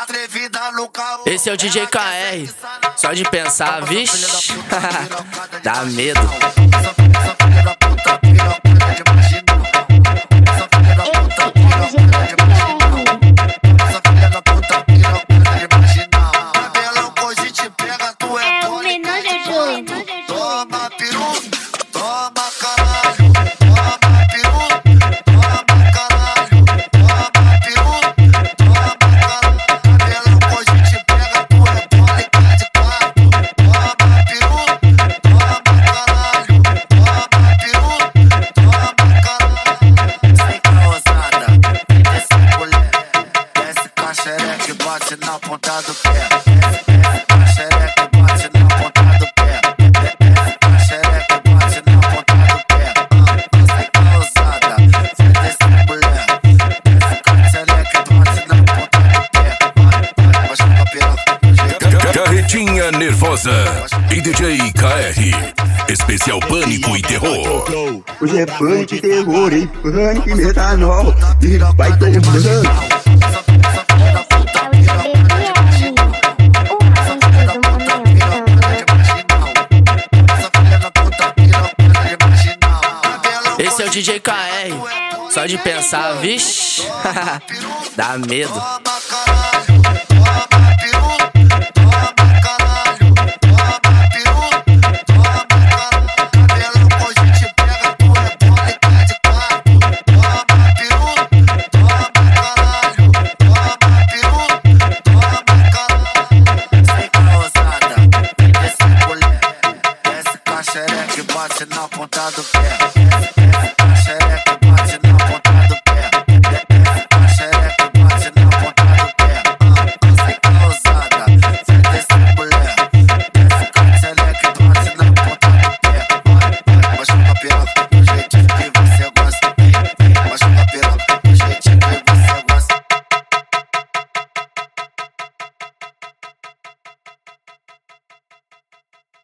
Esse é o DJ KR, só de pensar, vixe, dá medo. Bate na ponta do pé, xereca bate na ponta do pé, xereca bate na ponta do pé. Você causada, sai desse mulher, xereca bate na ponta do pé. Baixa o piroca. Carretinha nervosa e DJ KR, especial pânico e terror. Hoje é pânico e terror, hein? Pânico e metanol, e vai tomando. Esse é o DJ KR, só de pensar, vixe, dá medo.